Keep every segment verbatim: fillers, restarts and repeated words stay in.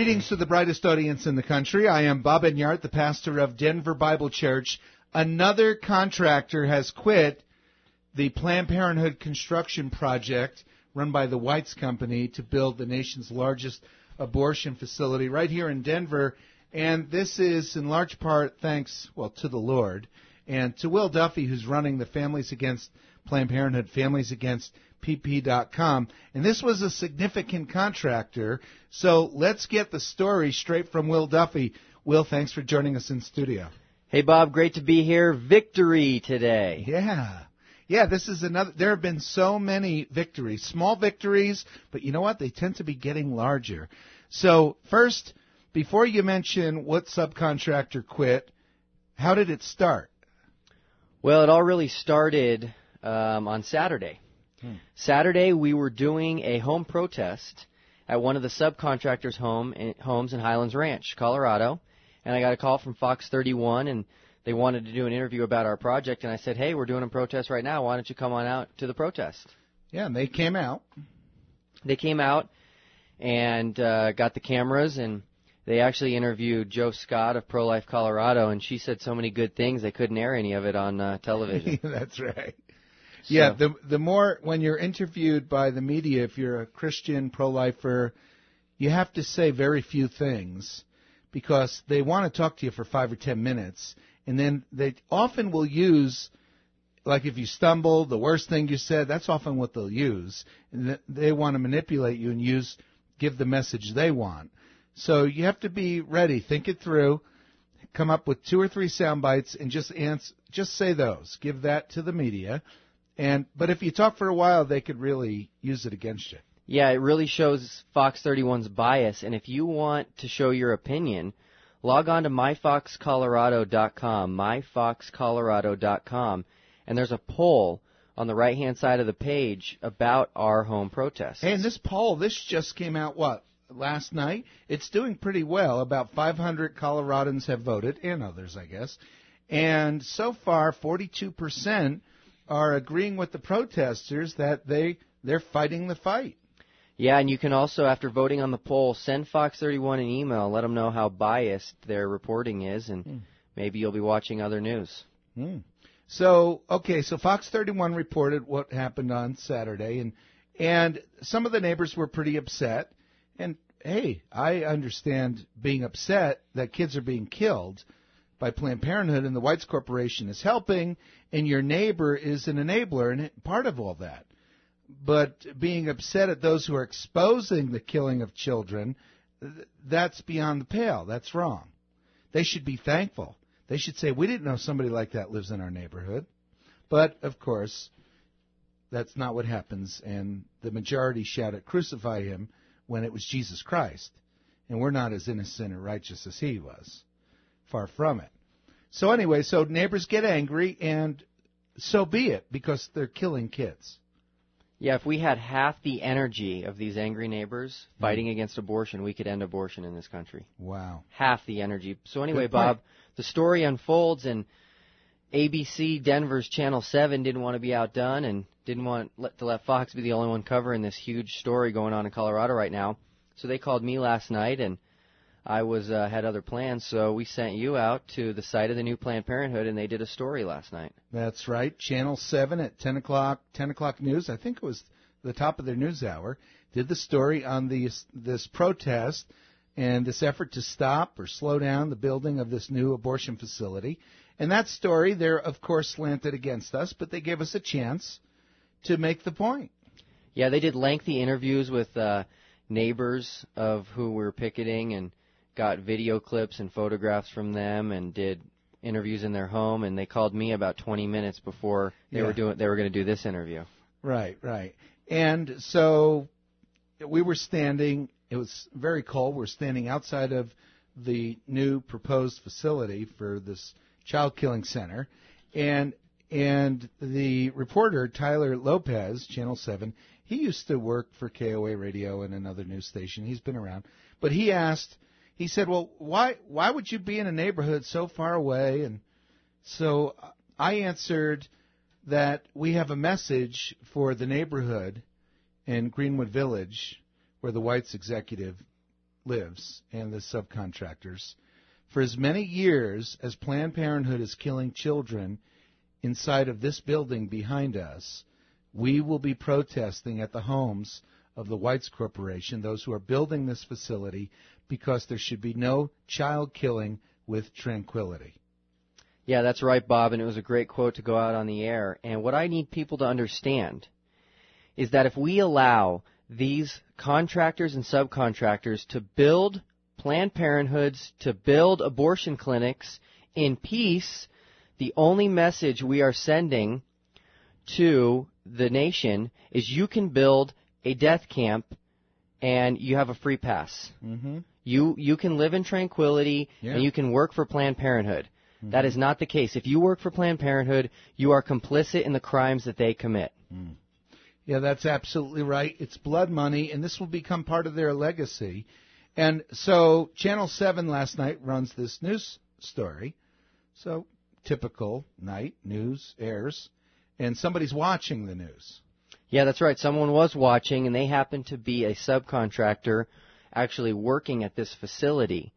Greetings to the brightest audience in the country. I am Bob Enyart, the pastor of Denver Bible Church. Another contractor has quit the Planned Parenthood construction project run by the Weitz Company to build the nation's largest abortion facility right here in Denver. And this is in large part thanks, well, to the Lord and to Will Duffy, who's running the Families Against Planned Parenthood, Families Against P P dot com. And this was a significant contractor. So let's get the story straight from Will Duffy. Will, thanks for joining us in studio. Hey, Bob, great to be here. Victory today. Yeah. Yeah, this is another. There have been so many victories, small victories, but you know what? They tend to be getting larger. So first, before you mention what subcontractor quit, how did it start? Well, it all really started um, on Saturday. Hmm. Saturday, we were doing a home protest at one of the subcontractors' home in, homes in Highlands Ranch, Colorado, and I got a call from Fox thirty-one, and they wanted to do an interview about our project, and I said, hey, we're doing a protest right now. Why don't you come on out to the protest? Yeah, and they came out. They came out and uh, got the cameras, and they actually interviewed Joe Scott of Pro-Life Colorado, and she said so many good things they couldn't air any of it on uh, television. That's right. So. Yeah, the the more, when you're interviewed by the media, if you're a Christian pro-lifer, you have to say very few things because they want to talk to you for five or ten minutes, and then they often will use, like if you stumble, the worst thing you said, that's often what they'll use. And they want to manipulate you and use, give the message they want. So you have to be ready, think it through, come up with two or three sound bites, and just answer, just say those. Give that to the media. And but if you talk for a while, they could really use it against you. Yeah, it really shows Fox thirty-one's bias. And if you want to show your opinion, log on to my fox colorado dot com, my fox colorado dot com, and there's a poll on the right-hand side of the page about our home protests. Hey, and this poll, this just came out, what, last night? It's doing pretty well. About five hundred Coloradans have voted, and others, I guess. And so far, forty-two percent are agreeing with the protesters that they, they're fighting the fight. Yeah, and you can also, after voting on the poll, send Fox thirty-one an email, let them know how biased their reporting is, and mm. maybe you'll be watching other news. Mm. So, okay, so Fox thirty-one reported what happened on Saturday, and and some of the neighbors were pretty upset. And, hey, I understand being upset that kids are being killed by Planned Parenthood, and the Weitz Corporation is helping, and your neighbor is an enabler and part of all that. But being upset at those who are exposing the killing of children, that's beyond the pale. That's wrong. They should be thankful. They should say, we didn't know somebody like that lives in our neighborhood. But, of course, that's not what happens, and the majority shouted, crucify him, when it was Jesus Christ. And we're not as innocent or righteous as he was. Far from it. So anyway, so neighbors get angry, and so be it, because they're killing kids. Yeah, if we had half the energy of these angry neighbors fighting mm. against abortion, we could end abortion in this country. Wow. Half the energy. So anyway, Bob, the story unfolds, and A B C Denver's Channel seven didn't want to be outdone and didn't want let, to let Fox be the only one covering this huge story going on in Colorado right now. So they called me last night, and I was uh, had other plans, so we sent you out to the site of the new Planned Parenthood, and they did a story last night. That's right. Channel seven at ten o'clock, ten o'clock news, I think it was the top of their news hour, did the story on these, this protest and this effort to stop or slow down the building of this new abortion facility. And that story, they're, of course, slanted against us, but they gave us a chance to make the point. Yeah, they did lengthy interviews with uh, neighbors of who were picketing and got video clips and photographs from them and did interviews in their home, and they called me about twenty minutes before they yeah. were doing they were going to do this interview. Right, right. And so we were standing, it was very cold, we're standing outside of the new proposed facility for this child killing center, and and the reporter, Tyler Lopez, Channel seven, he used to work for K O A Radio and another news station. He's been around. But he asked, he said, well, why why would you be in a neighborhood so far away? And so I answered that we have a message for the neighborhood in Greenwood Village where the Weitz executive lives and the subcontractors. For as many years as Planned Parenthood is killing children inside of this building behind us, we will be protesting at the homes of the Whites Corporation, those who are building this facility, because there should be no child killing with tranquility. Yeah, that's right, Bob, and it was a great quote to go out on the air. And what I need people to understand is that if we allow these contractors and subcontractors to build Planned Parenthoods, to build abortion clinics in peace, the only message we are sending to the nation is you can build a death camp and you have a free pass. Mm-hmm. You you can live in tranquility yeah. and you can work for Planned Parenthood. Mm-hmm. That is not the case. If you work for Planned Parenthood, you are complicit in the crimes that they commit. Mm. Yeah, that's absolutely right. It's blood money, and this will become part of their legacy. And so Channel seven last night runs this news story. So typical night, news airs, and somebody's watching the news. Yeah, that's right. Someone was watching, and they happened to be a subcontractor actually working at this facility.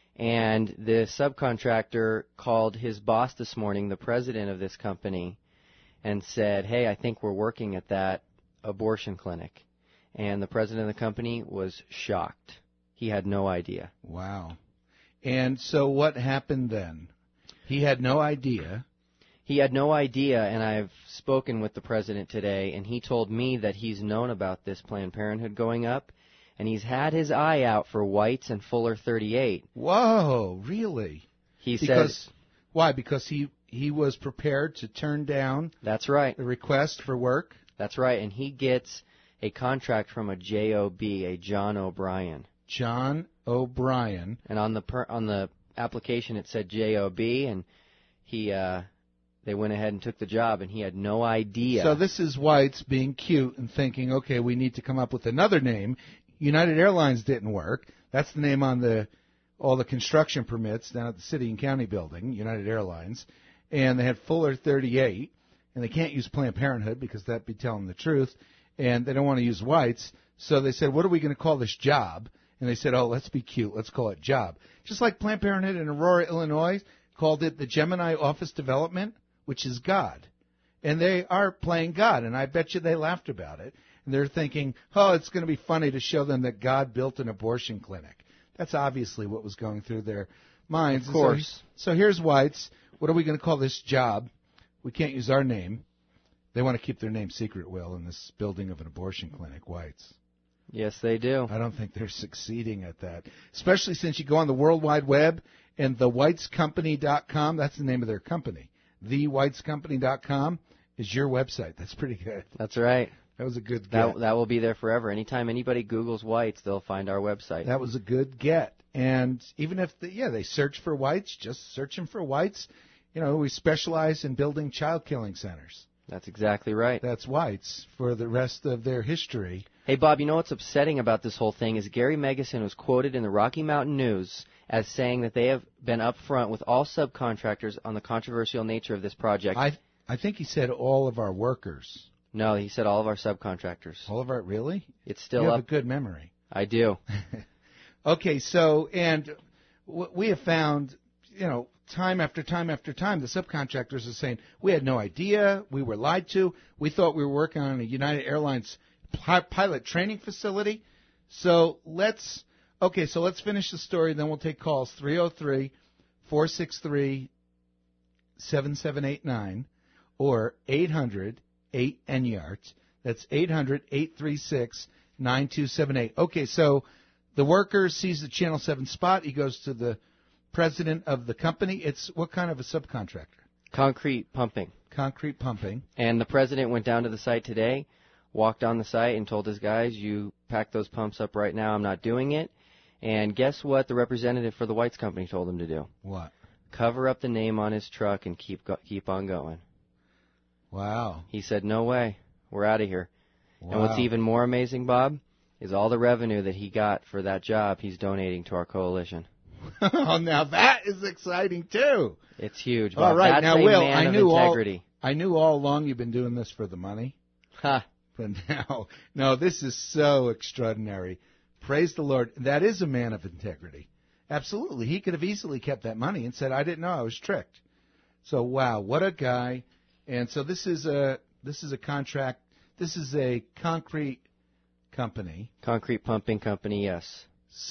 And the subcontractor called his boss this morning, the president of this company, and said, hey, I think we're working at that abortion clinic. And the president of the company was shocked. He had no idea. Wow. And so what happened then? He had no idea. He had no idea, and I've spoken with the president today, and he told me that he's known about this Planned Parenthood going up, and he's had his eye out for Whites and Fuller thirty-eight. Whoa, really? He because, said, why? Because he, he was prepared to turn down that's right. the request for work? That's right, and he gets a contract from a J O B, a John O'Brien. John O'Brien. And on the per, on the application it said J O B, and he uh, they went ahead and took the job, and he had no idea. So this is Whites being cute and thinking, okay, we need to come up with another name. United Airlines didn't work. That's the name on the all the construction permits down at the city and county building, United Airlines. And they had Fuller thirty-eight, and they can't use Planned Parenthood because that'd be telling the truth. And they don't want to use Whites. So they said, what are we going to call this job? And they said, oh, let's be cute. Let's call it job. Just like Planned Parenthood in Aurora, Illinois, called it the Gemini Office Development, which is God. And they are playing God, and I bet you they laughed about it. And they're thinking, oh, it's going to be funny to show them that God built an abortion clinic. That's obviously what was going through their minds. Of course. So, so here's Whites. What are we going to call this job? We can't use our name. They want to keep their name secret, Will, in this building of an abortion clinic, Whites. Yes, they do. I don't think they're succeeding at that, especially since you go on the World Wide Web and the whites company dot com, that's the name of their company. the whites company dot com is your website. That's pretty good. That's right. That was a good get. That, that will be there forever. Anytime anybody Googles Whites, they'll find our website. That was a good get. And even if, the, yeah, they search for Whites, just searching for Whites. You know, we specialize in building child killing centers. That's exactly right. That's Whites for the rest of their history. Hey, Bob, you know what's upsetting about this whole thing is Gary Megison was quoted in the Rocky Mountain News as saying that they have been upfront with all subcontractors on the controversial nature of this project. I I think he said all of our workers. No, he said all of our subcontractors. All of our, really? It's still you up. have a good memory. I do. Okay, so, and what we have found, you know, time after time after time, the subcontractors are saying, we had no idea, we were lied to, we thought we were working on a United Airlines pilot training facility. So let's, okay, so let's finish the story, then we'll take calls, three oh three, four six three, seven seven eight nine or eight hundred, eight N Y A R T. That's eight hundred, eight three six, nine two seven eight. Okay, so the worker sees the Channel seven spot. He goes to the president of the company. It's what kind of a subcontractor? Concrete pumping. Concrete pumping. And the president went down to the site today, walked on the site, and told his guys, you pack those pumps up right now. I'm not doing it. And guess what the representative for the Whites company told him to do? What? Cover up the name on his truck and keep go- keep on going. Wow. He said, no way. We're out of here. Wow. And what's even more amazing, Bob, is all the revenue that he got for that job he's donating to our coalition. Oh, now that is exciting, too. It's huge, Bob. All right, That's now, a Will, man I of knew, integrity. all, I knew all along you've been doing this for the money. Ha. But now, no, this is so extraordinary. Praise the Lord. That is a man of integrity. Absolutely. He could have easily kept that money and said, I didn't know, I was tricked. So, wow, what a guy. And so this is a this is a contract. This is a concrete company. Concrete pumping company, yes.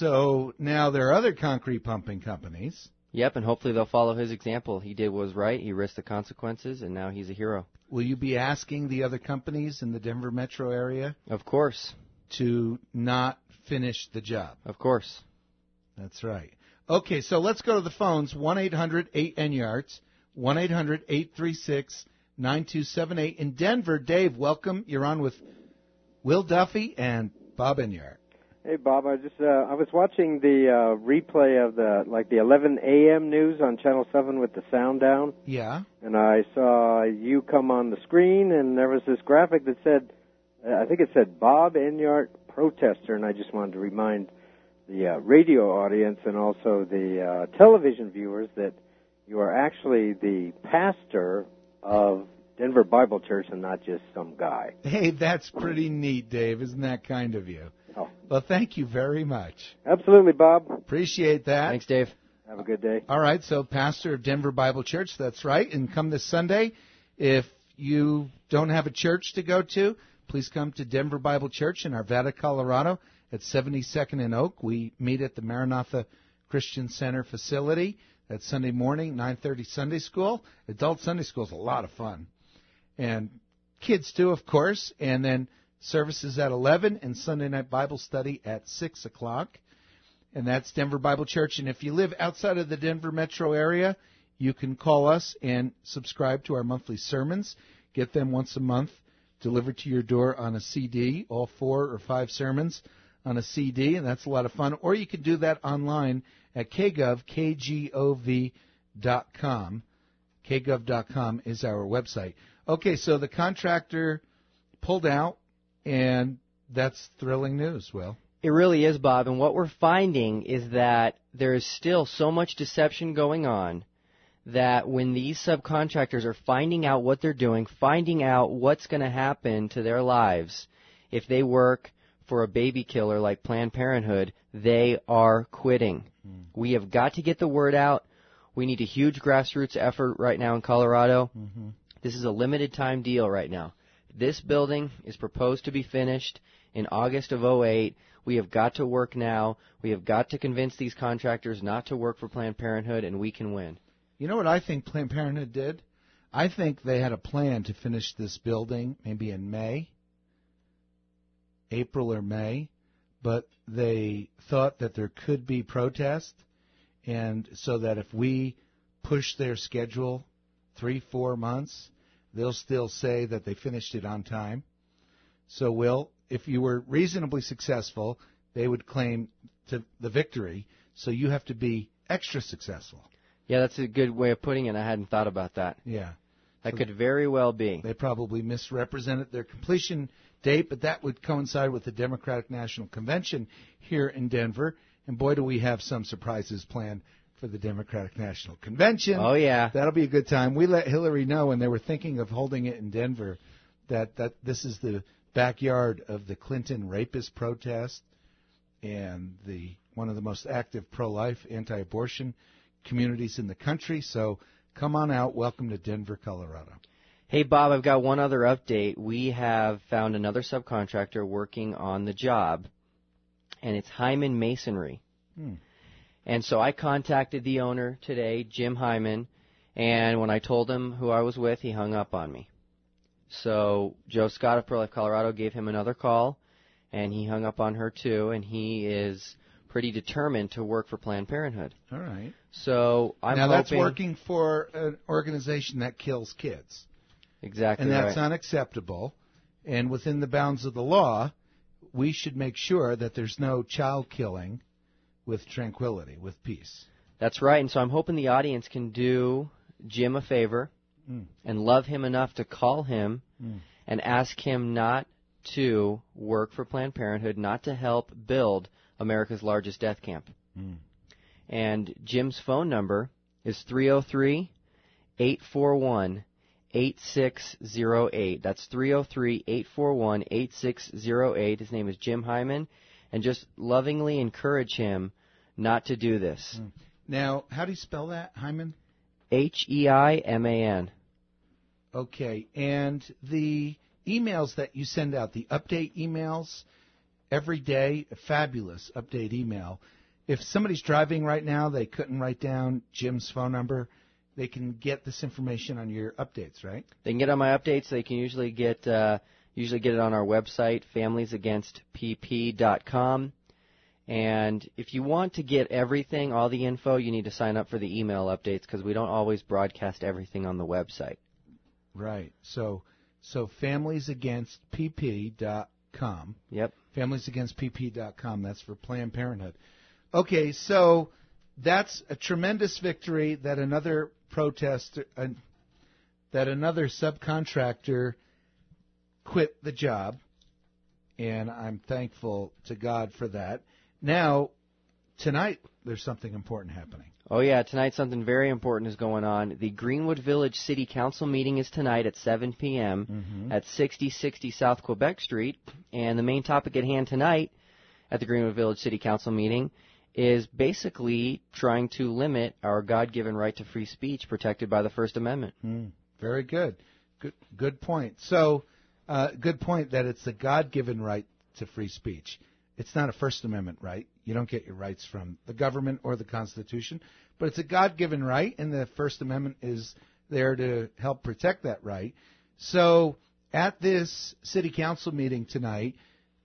So now there are other concrete pumping companies. Yep, and hopefully they'll follow his example. He did what was right. He risked the consequences, and now he's a hero. Will you be asking the other companies in the Denver metro area? Of course. To not finish the job? Of course. That's right. Okay, so let's go to the phones, one eight hundred eight N Y A R D S, one eight hundred eight three six nine two seven eight. In Denver, Dave, welcome. You're on with Will Duffy and Bob Enyart. Hey, Bob, I just uh, I was watching the uh, replay of the, like, the eleven a.m. news on Channel seven with the sound down. Yeah. And I saw you come on the screen, and there was this graphic that said, uh, I think it said Bob Enyart protester, and I just wanted to remind the uh, radio audience and also the uh, television viewers that you are actually the pastor of Denver Bible Church and not just some guy. Hey, that's pretty neat, Dave. Isn't that kind of you? Oh. Well, thank you very much. Absolutely, Bob. Appreciate that. Thanks, Dave. Have a good day. All right, so pastor of Denver Bible Church, that's right. And come this Sunday. If you don't have a church to go to, please come to Denver Bible Church in Arvada, Colorado at seventy-second and Oak. We meet at the Maranatha Christian Center facility. That's Sunday morning, nine thirty Sunday school. Adult Sunday school is a lot of fun. And kids too, of course. And then services at eleven and Sunday night Bible study at six o'clock. And that's Denver Bible Church. And if you live outside of the Denver metro area, you can call us and subscribe to our monthly sermons. Get them once a month delivered to your door on a C D, all four or five sermons on a C D, and that's a lot of fun. Or you can do that online at k gov, K G O V dot com. k gov dot com is our website. Okay, so the contractor pulled out, and that's thrilling news, Will. It really is, Bob, and what we're finding is that there is still so much deception going on that when these subcontractors are finding out what they're doing, finding out what's going to happen to their lives if they work for a baby killer like Planned Parenthood, they are quitting. Mm. We have got to get the word out. We need a huge grassroots effort right now in Colorado. Mm-hmm. This is a limited time deal right now. This building is proposed to be finished in August of oh eight. We have got to work now. We have got to convince these contractors not to work for Planned Parenthood, and we can win. You know what I think Planned Parenthood did? I think they had a plan to finish this building maybe in May, April or May, but they thought that there could be protest, and so that if we push their schedule three, four months, they'll still say that they finished it on time. So, Will, if you were reasonably successful, they would claim to the victory, so you have to be extra successful. Yeah, that's a good way of putting it. I hadn't thought about that. Yeah. That so could very well be. They probably misrepresented their completion date, but that would coincide with the Democratic National Convention here in Denver. And boy, do we have some surprises planned for the Democratic National Convention. Oh, yeah. That'll be a good time. We let Hillary know when they were thinking of holding it in Denver that, that this is the backyard of the Clinton rapist protest and the one of the most active pro-life, anti-abortion communities in the country. So come on out. Welcome to Denver, Colorado. Hey, Bob, I've got one other update. We have found another subcontractor working on the job, and it's Hyman Masonry. Hmm. And so I contacted the owner today, Jim Hyman, and when I told him who I was with, he hung up on me. So Joe Scott of Pro-Life Colorado gave him another call, and he hung up on her too, and he is pretty determined to work for Planned Parenthood. All right. So I'm now hoping... that's working for an organization that kills kids. Exactly. And that's right. unacceptable. And within the bounds of the law, we should make sure that there's no child killing with tranquility, with peace. That's right. And so I'm hoping the audience can do Jim a favor mm. and love him enough to call him mm. and ask him not to work for Planned Parenthood, not to help build America's largest death camp. Mm. And Jim's phone number is three oh three, eight four one, eight six oh eight. That's three oh three, eight four one, eight six oh eight. His name is Jim Hyman, and just lovingly encourage him not to do this. Now, how do you spell that, Hyman? H E I M A N. Okay, and the emails that you send out, the update emails every day, a fabulous update email. If somebody's driving right now, they couldn't write down Jim's phone number, they can get this information on your updates, right? They can get on my updates. They can usually get uh, usually get it on our website, families against p p dot com. And if you want to get everything, all the info, you need to sign up for the email updates because we don't always broadcast everything on the website. Right. So so families against p p dot com. Yep. families against p p dot com. That's for Planned Parenthood. Okay, so that's a tremendous victory that another protester, uh, that another subcontractor quit the job, and I'm thankful to God for that. Now, tonight, there's something important happening. Oh, yeah, tonight something very important is going on. The Greenwood Village City Council meeting is tonight at seven p.m. Mm-hmm. at sixty sixty South Quebec Street. And the main topic at hand tonight at the Greenwood Village City Council meeting is basically trying to limit our God-given right to free speech protected by the First Amendment. Mm, very good. Good good point. So, uh, good point that it's the God-given right to free speech. It's not a First Amendment right. You don't get your rights from the government or the Constitution, but it's a God-given right, and the First Amendment is there to help protect that right. So at this city council meeting tonight,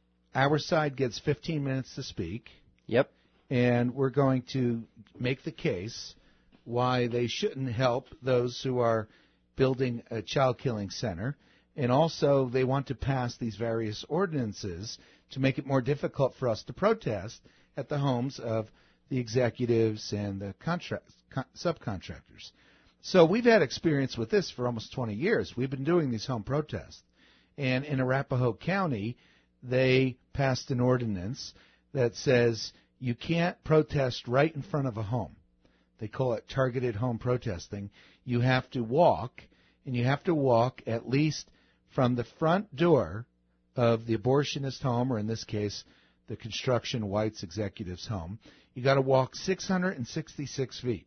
our side gets fifteen minutes to speak. Yep. And we're going to make the case why they shouldn't help those who are building a child killing center. And also they want to pass these various ordinances to make it more difficult for us to protest at the homes of the executives and the contract, con- subcontractors. So we've had experience with this for almost twenty years. We've been doing these home protests. And in Arapahoe County, they passed an ordinance that says you can't protest right in front of a home. They call it targeted home protesting. You have to walk, and you have to walk at least from the front door of the abortionist home, or in this case, the construction whites executive's home. You got to walk six hundred sixty-six feet.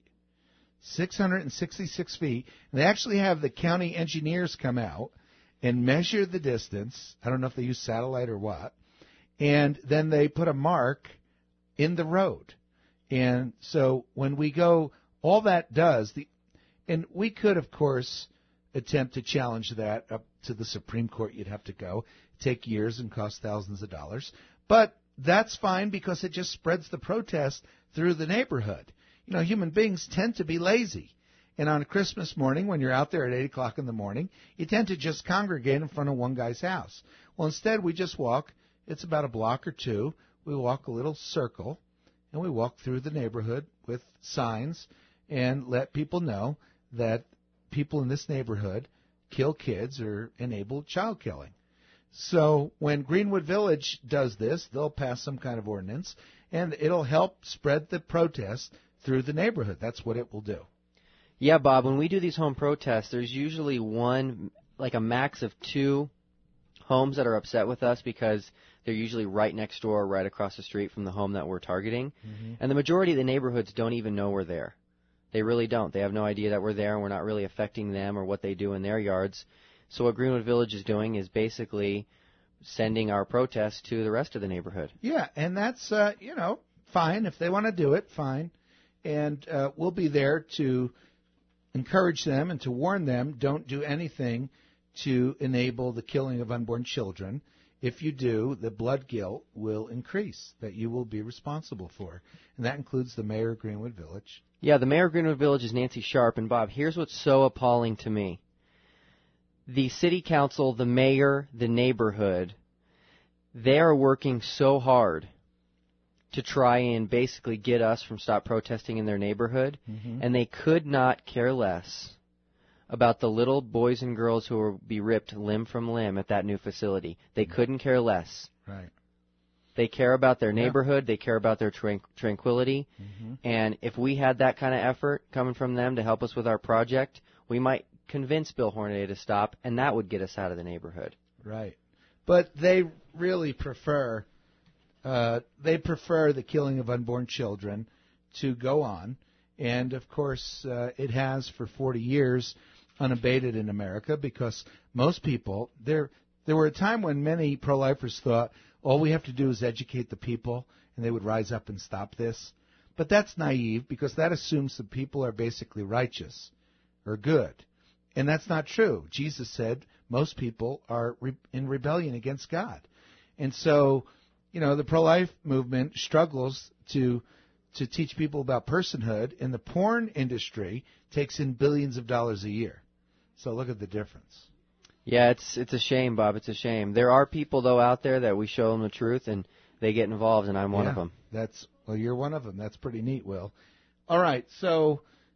six hundred sixty-six feet. And they actually have the county engineers come out and measure the distance. I don't know if they use satellite or what. And then they put a mark in the road. And so when we go, all that does, the, and we could, of course, attempt to challenge that up to the Supreme Court. You'd have to go. Take years and cost thousands of dollars. But that's fine because it just spreads the protest through the neighborhood. You know, human beings tend to be lazy. And on Christmas morning, when you're out there at eight o'clock in the morning, you tend to just congregate in front of one guy's house. Well, instead, we just walk. It's about a block or two. We walk a little circle, and we walk through the neighborhood with signs and let people know that people in this neighborhood kill kids or enable child killing. So when Greenwood Village does this, they'll pass some kind of ordinance, and it'll help spread the protest through the neighborhood. That's what it will do. Yeah, Bob, when we do these home protests, there's usually one, like a max of two homes that are upset with us because they're usually right next door, right across the street from the home that we're targeting. Mm-hmm. And the majority of the neighborhoods don't even know we're there. They really don't. They have no idea that we're there, and we're not really affecting them or what they do in their yards. So what Greenwood Village is doing is basically sending our protest to the rest of the neighborhood. Yeah, and that's, uh, you know, fine. If they want to do it, fine. And uh, we'll be there to encourage them and to warn them, don't do anything to enable the killing of unborn children. If you do, the blood guilt will increase that you will be responsible for. And that includes the mayor of Greenwood Village. Yeah, the mayor of Greenwood Village is Nancy Sharp. And, Bob, here's what's so appalling to me. The city council, the mayor, the neighborhood, they are working so hard to try and basically get us from stop protesting in their neighborhood, mm-hmm. and they could not care less about the little boys and girls who will be ripped limb from limb at that new facility. They mm-hmm. couldn't care less. Right. They care about their neighborhood. Yeah. They care about their tran- tranquility. Mm-hmm. And if we had that kind of effort coming from them to help us with our project, we might convince Bill Hornaday to stop, and that would get us out of the neighborhood. Right. But they really prefer uh, they prefer the killing of unborn children to go on. And, of course, uh, it has for forty years unabated in America because most people, there there were a time when many pro-lifers thought all we have to do is educate the people and they would rise up and stop this. But that's naive because that assumes that people are basically righteous or good. And that's not true. Jesus said most people are re- in rebellion against God. And so, you know, the pro-life movement struggles to to teach people about personhood, and the porn industry takes in billions of dollars a year. So look at the difference. Yeah, it's it's a shame, Bob. It's a shame. There are people, though, out there that we show them the truth, and they get involved, and I'm one yeah, of them. That's well, you're one of them. That's pretty neat, Will. All right, so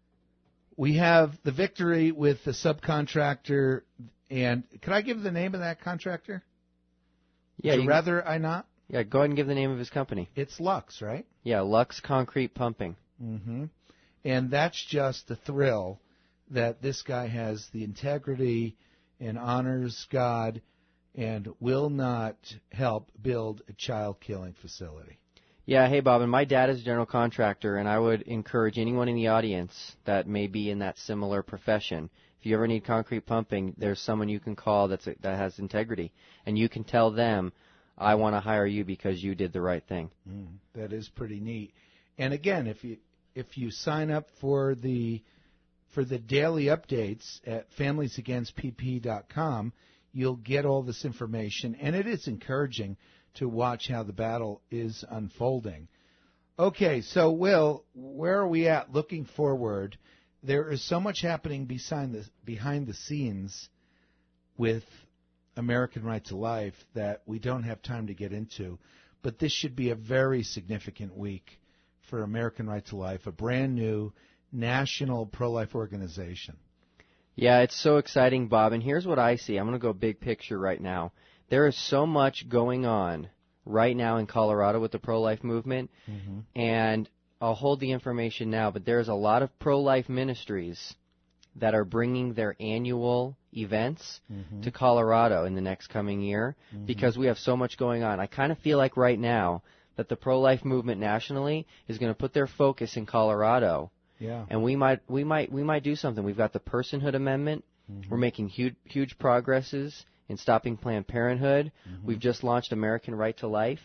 we have the victory with the subcontractor, and could I give the name of that contractor? Yeah, Would you you, rather I not? Yeah, go ahead and give the name of his company. It's Lux, right? Yeah, Lux Concrete Pumping. Mm-hmm. And that's just a thrill that this guy has the integrity and honors God and will not help build a child-killing facility. Yeah, hey, Bob, and my dad is a general contractor, and I would encourage anyone in the audience that may be in that similar profession. If you ever need concrete pumping, there's someone you can call that's a, that has integrity, and you can tell them, I want to hire you because you did the right thing. Mm, that is pretty neat. And again, if you if you sign up for the for the daily updates at families against p p dot com, you'll get all this information, and it is encouraging to watch how the battle is unfolding. Okay, so Will, where are we at looking forward? There is so much happening behind the behind the scenes with American Right to Life that we don't have time to get into, but this should be a very significant week for American Right to Life, a brand new national pro-life organization. Yeah, it's so exciting, Bob, and here's what I see. I'm going to go big picture right now. There is so much going on right now in Colorado with the pro-life movement, mm-hmm. and I'll hold the information now, but there's a lot of pro-life ministries that are bringing their annual events mm-hmm. to Colorado in the next coming year mm-hmm. because we have so much going on. I kind of feel like right now that the pro-life movement nationally is going to put their focus in Colorado. Yeah. And we might we might we might do something. We've got the Personhood Amendment. Mm-hmm. We're making huge huge progresses in stopping Planned Parenthood. Mm-hmm. We've just launched American Right to Life.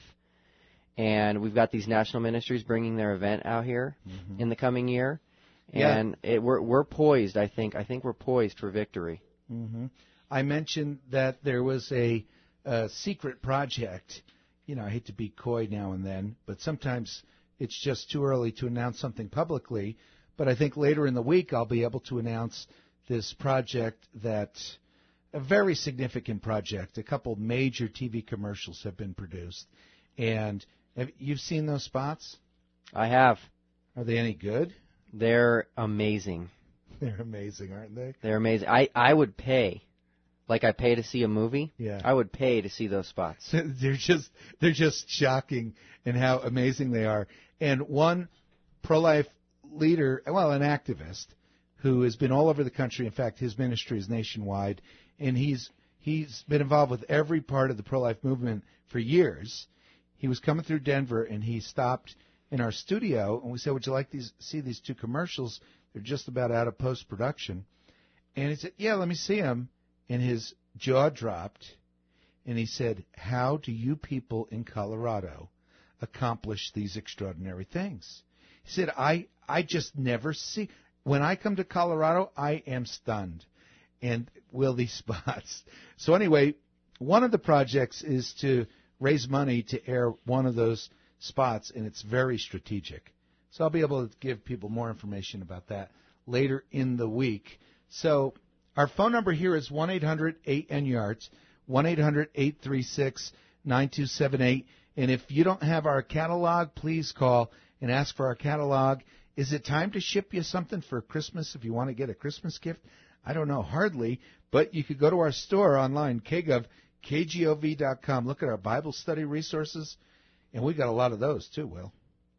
And we've got these national ministries bringing their event out here mm-hmm. in the coming year. And yeah. it, we're we're poised, I think. I think we're poised for victory. Mm-hmm. I mentioned that there was a, a secret project. You know, I hate to be coy now and then, but sometimes it's just too early to announce something publicly. But I think later in the week I'll be able to announce this project that a very significant project. A couple major T V commercials have been produced. And have, you've seen those spots? I have. Are they any good? They're amazing. They're amazing, aren't they? They're amazing. I, I would pay, like I pay to see a movie. Yeah. I would pay to see those spots. they're just they're just shocking in how amazing they are. And one pro-life leader, well, an activist who has been all over the country. In fact, his ministry is nationwide, and he's he's been involved with every part of the pro-life movement for years. He was coming through Denver, and he stopped in our studio, and we said, would you like these see these two commercials? They're just about out of post-production. And he said, yeah, let me see them. And his jaw dropped, and he said, how do you people in Colorado accomplish these extraordinary things? He said, I, I just never see. When I come to Colorado, I am stunned. And will these spots. So anyway, one of the projects is to raise money to air one of those spots, and it's very strategic. So I'll be able to give people more information about that later in the week. So our phone number here is one eight hundred eight N Y A R T S, one eight hundred eight three six nine two seven eight. And if you don't have our catalog, please call and ask for our catalog. Is it time to ship you something for Christmas if you want to get a Christmas gift? I don't know, hardly, but you could go to our store online, K G O V, K G O V dot com. Look at our Bible study resources. And we got a lot of those, too, Will.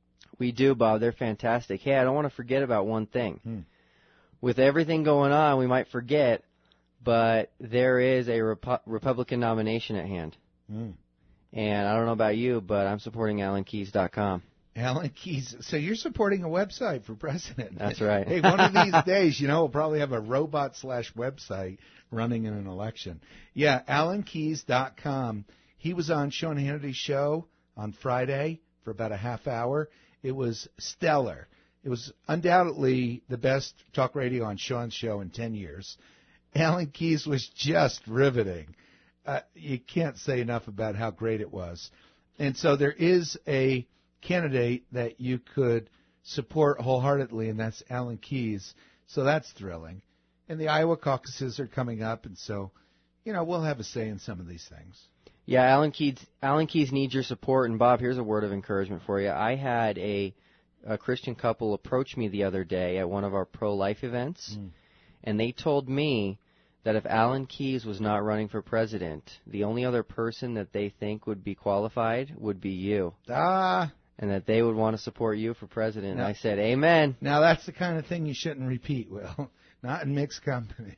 We do, Bob. They're fantastic. Hey, I don't want to forget about one thing. Hmm. With everything going on, we might forget, but there is a Repu- Republican nomination at hand. Hmm. And I don't know about you, but I'm supporting Alan Keyes dot com. Alan Keyes. So you're supporting a website for president. That's right. Hey, one of these days, you know, we'll probably have a robot slash website running in an election. Yeah, Alan Keyes dot com. He was on Sean Hannity's show on Friday for about a half hour. It was stellar. It was undoubtedly the best talk radio on Sean's show in ten years. Alan Keyes was just riveting. Uh, you can't say enough about how great it was. And so there is a candidate that you could support wholeheartedly, and that's Alan Keyes. So that's thrilling. And the Iowa caucuses are coming up, and so, you know, we'll have a say in some of these things. Yeah, Alan Keyes, Alan Keyes needs your support. And, Bob, here's a word of encouragement for you. I had a, a Christian couple approach me the other day at one of our pro-life events, mm. and they told me that if Alan Keyes was not running for president, the only other person that they think would be qualified would be you. Ah. And that they would want to support you for president. Now, and I said, amen. Now, that's the kind of thing you shouldn't repeat, Will. Not in mixed company.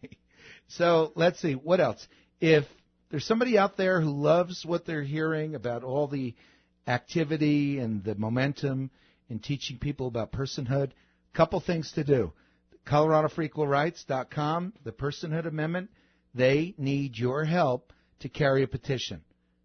So, let's see. What else? If there's somebody out there who loves what they're hearing about all the activity and the momentum in teaching people about personhood, couple things to do. Colorado for Equal Rights dot com, the Personhood Amendment, they need your help to carry a petition.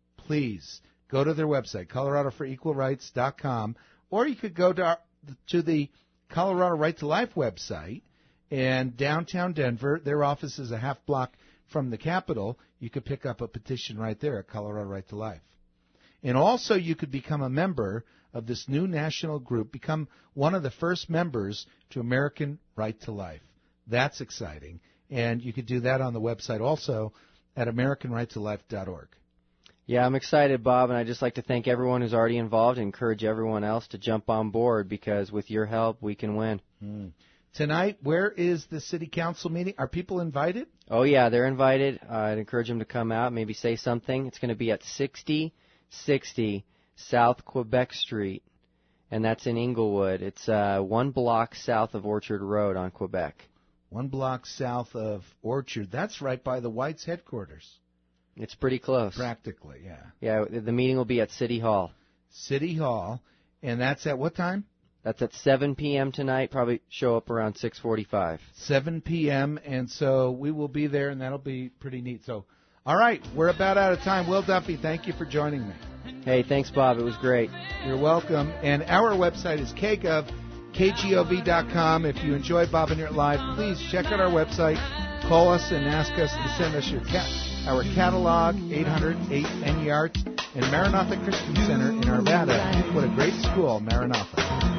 Please go to their website, Colorado for Equal Rights dot com, or you could go to, our, to the Colorado Right to Life website, and downtown Denver, their office is a half block from the Capitol. You could pick up a petition right there at Colorado Right to Life. And also you could become a member of this new national group, become one of the first members to American Right to Life. That's exciting. And you could do that on the website also at American Right to Life dot org. Yeah, I'm excited, Bob, and I'd just like to thank everyone who's already involved and encourage everyone else to jump on board, because with your help, we can win. Mm. Tonight, where is the city council meeting? Are people invited? Oh, yeah, they're invited. Uh, I'd encourage them to come out, maybe say something. It's going to be at sixty sixty South Quebec Street, and that's in Inglewood. It's uh, one block south of Orchard Road on Quebec. One block south of Orchard. That's right by the Whites headquarters. It's pretty close. Practically, yeah. Yeah, the meeting will be at City Hall. City Hall, and that's at what time? That's at seven p.m. tonight. Probably show up around six forty-five. seven p.m., and so we will be there, and that'll be pretty neat. So, all right, we're about out of time. Will Duffy, thank you for joining me. Hey, thanks, Bob. It was great. You're welcome. And our website is K G O V, K G O V dot com. If you enjoy Bob and Art Live, please check out our website. Call us and ask us to send us your cat, our catalog, eight hundred eight N E A R T, and Maranatha Christian Center in Arvada. What a great school, Maranatha.